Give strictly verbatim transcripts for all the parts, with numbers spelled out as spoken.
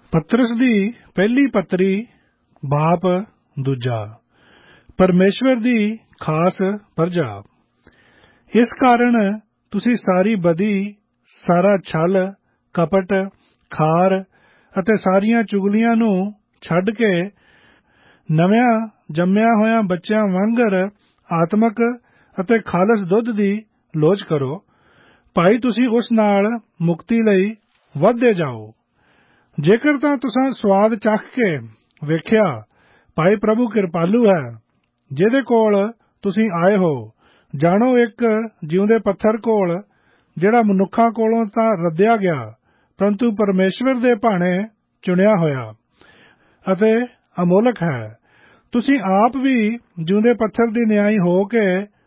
ਪਤਰਸ ਦੀ ਪਹਿਲੀ ਪੱਤਰੀ ਬਾਪ ਦੂਜਾ। ਪਰਮੇਸ਼ਵਰ ਦੀ ਖਾਸ ਪਰਜਾ। ਇਸ ਕਾਰਨ ਤੁਸੀਂ ਸਾਰੀ ਬਦੀ, ਸਾਰਾ ਛਲ, ਕਪਟ, ਖਾਰ ਅਤੇ ਸਾਰੀਆਂ ਚੁਗਲੀਆਂ ਨੂੰ ਛੱਡ ਕੇ ਨਵਿਆਂ ਜੰਮਿਆਂ ਹੋਇਆਂ ਬੱਚਿਆਂ ਵਾਂਗਰ ਆਤਮਕ ਅਤੇ ਖਾਲਸ ਦੁੱਧ ਦੀ ਲੋਚ ਕਰੋ। ਭਾਈ ਤੁਸੀਂ ਉਸ ਨਾਲ ਮੁਕਤੀ ਲਈ ਵਧਦੇ ਜਾਓ। ਜੇਕਰ ਤਾਂ ਤੁਸਾਂ ਸਵਾਦ ਚੱਖ ਕੇ ਵੇਖਿਆ ਭਾਈ ਪ੍ਰਭੂ ਕਿਰਪਾਲੂ ਹੈ, ਜਿਹਦੇ ਕੋਲ ਤੁਸੀਂ ਆਏ ਹੋ, ਜਾਣੋ ਇੱਕ ਜਿਉਂਦੇ ਪੱਥਰ ਕੋਲ, ਜਿਹੜਾ ਮਨੁੱਖਾਂ ਕੋਲੋਂ ਤਾਂ ਰੱਦਿਆ ਗਿਆ ਪਰੰਤੂ ਪਰਮੇਸ਼ਵਰ ਦੇ ਭਾਣੇ ਚੁਣਿਆ ਹੋਇਆ ਅਤੇ ਅਮੋਲਕ ਹੈ। ਤੁਸੀਂ ਆਪ ਵੀ ਜਿਉਂਦੇ ਪੱਥਰ ਦੀ ਨਿਆਈ ਹੋ ਕੇ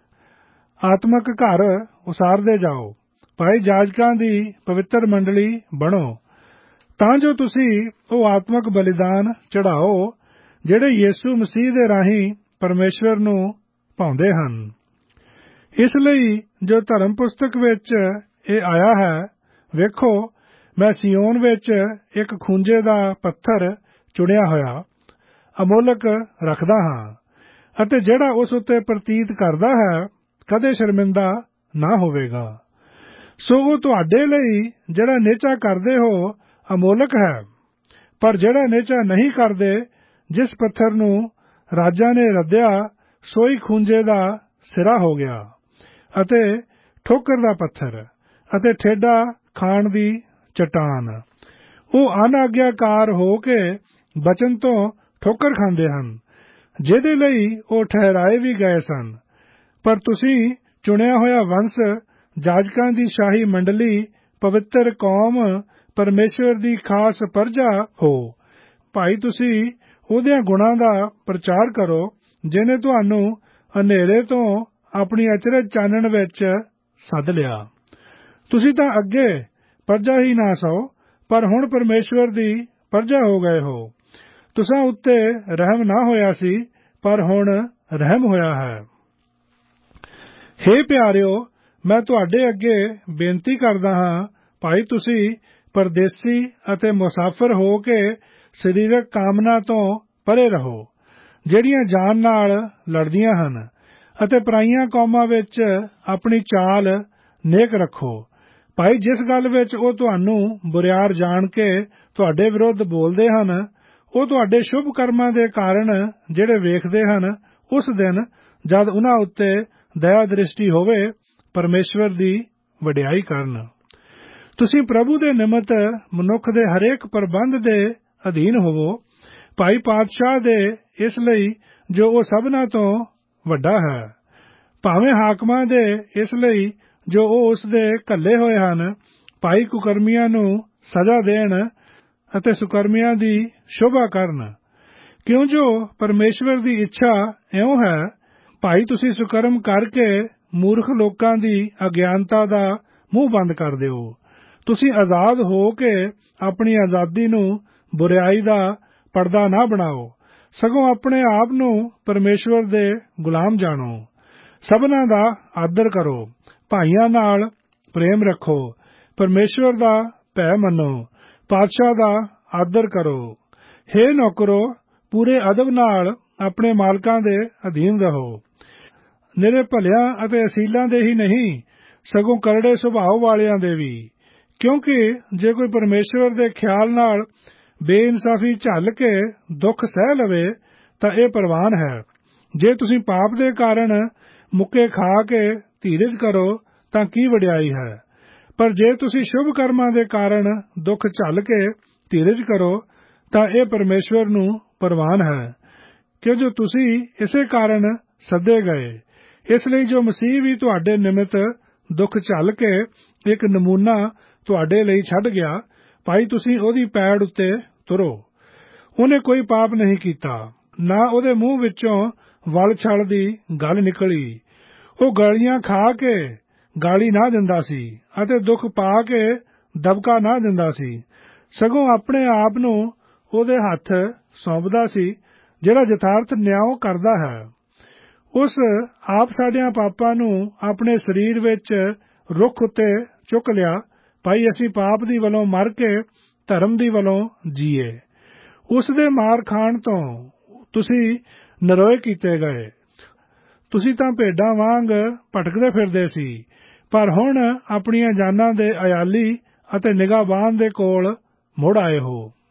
ਆਤਮਕ ਘਰ ਉਸਾਰਦੇ ਜਾਓ। ਭਾਈ ਜਾਜਕਾਂ ਦੀ ਪਵਿੱਤਰ ਮੰਡਲੀ ਬਣੋ, ਤਾਂ ਜੋ ਤੁਸੀਂ ਉਹ ਆਤਮਕ ਬਲੀਦਾਨ ਚੜਾਓ ਜਿਹੜੇ ਯੀਸ਼ੂ ਮਸੀਹ ਦੇ ਰਾਹੀਂ ਪਰਮੇਸ਼ਵਰ ਨੂੰ ਭਾਉਂਦੇ ਹਨ। ਇਸ ਲਈ ਜੋ ਧਰਮ ਪੁਸਤਕ ਵਿੱਚ ਇਹ ਆਇਆ ਹੈ, ਵੇਖੋ ਮੈਂ ਸਿਯੋਨ ਵਿੱਚ ਇੱਕ ਖੂੰਜੇ ਦਾ ਪੱਥਰ ਚੁਣਿਆ ਹੋਇਆ ਅਮੋਲਕ ਰੱਖਦਾ ਹਾਂ, ਅਤੇ ਜਿਹੜਾ ਉਸ ਉੱਤੇ ਪ੍ਰਤੀਤ ਕਰਦਾ ਹੈ ਕਦੇ ਸ਼ਰਮਿੰਦਾ ਨਾ ਹੋਵੇਗਾ। ਸੋ ਉਹ ਤੁਹਾਡੇ ਲਈ ਜਿਹੜਾ ਨਿਹਚਾ ਕਰਦੇ ਹੋ ਅਮੋਲਕ ਹੈ, ਪਰ ਜਿਹੜਾ ਨਿਹਚਾ ਨਹੀਂ ਕਰਦੇ, ਜਿਸ ਪੱਥਰ ਨੂੰ ਰਾਜਾਂ ਨੇ ਰੱਦਿਆ, ਸੋਈ ਖੂੰਜੇ ਦਾ ਸਿਰਾ ਹੋ ਗਿਆ ਅਤੇ ਠੋਕਰ ਦਾ ਪੱਥਰ ਅਤੇ ਠੇਡਾ ਖਾਣ ਦੀ ਚਟਾਨ। ਉਹ ਅਨਾਗਿਆਕਾਰ ਹੋ ਕੇ ਬਚਨ ਤੋਂ ਠੋਕਰ ਖਾਂਦੇ ਹਨ, ਜਿਹਦੇ ਲਈ ਉਹ ਠਹਿਰਾਏ ਵੀ ਗਏ ਸਨ। ਪਰ ਤੁਸੀਂ ਚੁਣਿਆ ਹੋਇਆ ਵੰਸ਼, ਜਾਜਕਾਂ ਦੀ ਸ਼ਾਹੀ ਮੰਡਲੀ, ਪਵਿੱਤਰ ਕੌਮ, ਪਰਮੇਸ਼ਵਰ ਦੀ ਖਾਸ ਪਰਜਾ ਹੋ। ਭਾਈ ਤੁਸੀਂ ਉਹਦਿਆਂ ਗੁਣਾਂ ਦਾ ਪ੍ਰਚਾਰ ਕਰੋ, ਜਿਹਨੇ ਤੁਹਾਨੂੰ ਹਨੇਰੇ ਤੋਂ ਆਪਣੀ ਅਚਰਜ ਚਾਨਣ ਵਿੱਚ ਸੱਦ ਲਿਆ। ਤੁਸੀਂ ਤਾਂ ਅੱਗੇ ਪਰਜਾ ਹੀ ਨਾ ਸੋ, ਪਰ ਹੁਣ ਪਰਮੇਸ਼ਵਰ ਦੀ ਪਰਜਾ ਹੋ ਗਏ ਹੋ। ਤੁਸਾਂ ਉੱਤੇ ਰਹਿਮ ਨਾ ਹੋਇਆ ਸੀ, ਪਰ ਹੁਣ ਰਹਿਮ ਹੋਇਆ ਹੈ। ਹੇ ਪਿਆਰਿਓ, ਮੈਂ ਤੁਹਾਡੇ ਅੱਗੇ ਬੇਨਤੀ ਕਰਦਾ ਹਾਂ, ਭਾਈ ਤੁਸੀਂ ਪਰਦੇਸੀ ਅਤੇ ਮੁਸਾਫਰ ਹੋ ਕੇ ਸਰੀਰਕ ਕਾਮਨਾ ਤੋਂ ਪਰੇ ਰਹੋ, ਜਿਹੜੀਆਂ ਜਾਨ ਨਾਲ ਲੜਦੀਆਂ ਹਨ, ਅਤੇ ਪਰਾਈਆਂ ਕੌਮਾਂ ਵਿੱਚ ਆਪਣੀ ਚਾਲ ਨੇਕ ਰੱਖੋ। ਭਾਈ ਜਿਸ ਗੱਲ ਵਿੱਚ ਉਹ ਤੁਹਾਨੂੰ ਬੁਰਿਆਰ ਜਾਣ ਕੇ ਤੁਹਾਡੇ ਵਿਰੁੱਧ ਬੋਲਦੇ ਹਨ, ਉਹ ਤੁਹਾਡੇ ਸ਼ੁਭ ਕਰਮਾਂ ਦੇ ਕਾਰਨ ਜਿਹੜੇ ਵੇਖਦੇ ਹਨ, ਉਸ ਦਿਨ ਜਦ ਉਨ੍ਹਾਂ ਉੱਤੇ ਦਇਆ ਦ੍ਰਿਸ਼ਟੀ ਹੋਵੇ, ਪਰਮੇਸ਼ਵਰ ਦੀ ਵਡਿਆਈ ਕਰਨ। ਤੁਸੀਂ ਪ੍ਰਭੂ ਦੇ ਨਿਮਿਤ ਮਨੁੱਖ ਦੇ ਹਰੇਕ ਪ੍ਰਬੰਧ ਦੇ ਅਧੀਨ ਹੋਵੋ, ਭਾਈ ਪਾਤਸ਼ਾਹ ਦੇ, ਇਸ ਲਈ ਜੋ ਉਹ ਸਭਨਾਂ ਤੋਂ ਵੱਡਾ ਹੈ, ਭਾਵੇਂ ਹਾਕਮਾਂ ਦੇ, ਇਸ ਲਈ ਜੋ ਉਹ ਉਸ ਦੇ ਘੱਲੇ ਹੋਏ ਹਨ, ਭਾਈ ਕੁਕਰਮੀਆਂ ਨੂੰ ਸਜ਼ਾ ਦੇਣ ਅਤੇ ਸੁਕਰਮੀਆਂ ਦੀ ਸ਼ੋਭਾ ਕਰਨ। ਕਿਉਂ ਜੋ ਪਰਮੇਸ਼ਵਰ ਦੀ ਇੱਛਾ ਇਉਂ ਹੈ, ਭਾਈ ਤੁਸੀਂ ਸੁਕਰਮ ਕਰਕੇ ਮੂਰਖ ਲੋਕਾਂ ਦੀ ਅਗਿਆਨਤਾ ਦਾ ਮੂੰਹ ਬੰਦ ਕਰ ਦਿਓ। ਤੁਸੀਂ ਆਜ਼ਾਦ ਹੋ ਕੇ ਆਪਣੀ ਆਜ਼ਾਦੀ ਨੂੰ ਬੁਰਿਆਈ ਦਾ ਪਰਦਾ ਨਾ ਬਣਾਓ, ਸਗੋਂ ਆਪਣੇ ਆਪ ਨੂੰ ਪਰਮੇਸ਼ਵਰ ਦੇ ਗੁਲਾਮ ਜਾਣੋ। ਸਭਨਾਂ ਦਾ ਆਦਰ ਕਰੋ, ਭਾਈਆਂ ਨਾਲ ਪ੍ਰੇਮ ਰੱਖੋ, ਪਰਮੇਸ਼ਵਰ ਦਾ ਭੈ ਮੰਨੋ, ਪਾਤਸ਼ਾਹ ਦਾ ਆਦਰ ਕਰੋ। ਹੇ ਨੌਕਰੋ, ਪੂਰੇ ਅਦਬ ਨਾਲ ਆਪਣੇ ਮਾਲਕਾਂ ਦੇ ਅਧੀਨ ਰਹੋ, ਨਿਰੇ ਭਲਿਆਂ ਅਤੇ ਅਸੀਲਾਂ ਦੇ ਹੀ ਨਹੀਂ, ਸਗੋਂ ਕਰੜੇ ਸੁਭਾਅ ਵਾਲਿਆਂ ਦੇ ਵੀ। ਕਿਉਂਕਿ ਜੇ ਕੋਈ ਪਰਮੇਸ਼ਵਰ ਦੇ ਖਿਆਲ ਨਾਲ ਬੇਇਨਸਾਫੀ ਝੱਲ ਕੇ ਦੁੱਖ ਸਹਿ ਲਵੇ, ਤਾਂ ਇਹ ਪ੍ਰਵਾਨ ਹੈ। ਜੇ ਤੁਸੀਂ ਪਾਪ ਦੇ ਕਾਰਨ ਮੁੱਕੇ ਖਾ ਕੇ ਧੀਰਜ ਕਰੋ, ਤਾਂ ਕੀ ਵਡਿਆਈ ਹੈ। ਪਰ ਜੇ ਤੁਸੀਂ ਸ਼ੁਭ ਕਰਮਾਂ ਦੇ ਕਾਰਨ ਦੁੱਖ ਝੱਲ ਕੇ ਧੀਰਜ ਕਰੋ, ਤਾਂ ਇਹ ਪਰਮੇਸ਼ਵਰ ਨੂੰ ਪ੍ਰਵਾਨ ਹੈ, ਕਿ ਜੋ ਤੁਸੀਂ ਇਸੇ ਕਾਰਨ ਸੱਦੇ ਗਏ। ਇਸ ਲਈ ਜੋ ਮਸੀਹ ਵੀ ਤੁਹਾਡੇ ਨਿਮਿਤ ਦੁੱਖ ਝੱਲ ਕੇ ਇੱਕ ਨਮੂਨਾ ਤੁਹਾਡੇ ਲਈ ਛੱਡ ਗਿਆ, ਭਾਈ ਤੁਸੀਂ ਉਹਦੀ ਪੈੜ ਉੱਤੇ ਤੁਰੋ। ਉਹਨੇ ਕੋਈ ਪਾਪ ਨਹੀਂ ਕੀਤਾ, ਨਾ ਉਹਦੇ ਮੂੰਹ ਵਿੱਚੋਂ ਵਲ ਛਲ ਦੀ ਗੱਲ ਨਿਕਲੀ। ਉਹ ਗਾਲੀਆਂ ਖਾ ਕੇ ਗਾਲੀ ਨਾ ਦਿੰਦਾ ਸੀ ਅਤੇ ਦੁੱਖ ਪਾ ਕੇ ਦਬਕਾ ਨਾ ਦਿੰਦਾ ਸੀ, ਸਗੋਂ ਆਪਣੇ ਆਪ ਨੂੰ ਉਹਦੇ ਹੱਥ ਸੌਂਪਦਾ ਸੀ, ਜਿਹੜਾ ਯਥਾਰਥ ਨਿਆਂ ਕਰਦਾ ਹੈ। ਉਸ ਆਪ ਸਾਡਿਆਂ ਪਾਪਾਂ ਨੂੰ ਆਪਣੇ ਸਰੀਰ ਵਿੱਚ ਰੁੱਖ ਉੱਤੇ ਚੁੱਕ ਲਿਆ। ਭਾਈ ਅਸੀਂ ਪਾਪ ਦੀ ਵੱਲੋਂ ਮਰ ਕੇ ਧਰਮ ਦੀ ਵੱਲੋਂ ਜੀਏ। ਉਸ ਦੇ ਮਾਰ ਖਾਣ ਤੋਂ ਤੁਸੀਂ ਨਰੋਏ ਕੀਤੇ ਗਏ। ਤੁਸੀਂ ਤਾਂ ਭੇਡਾਂ ਵਾਂਗ ਭਟਕਦੇ ਫਿਰਦੇ ਸੀ, ਪਰ ਹੁਣ ਆਪਣੀਆਂ ਜਾਨਾਂ ਦੇ ਅਯਾਲੀ ਅਤੇ ਨਿਗਾਹਬਾਨ ਦੇ ਕੋਲ ਮੁੜ ਆਏ ਹੋ।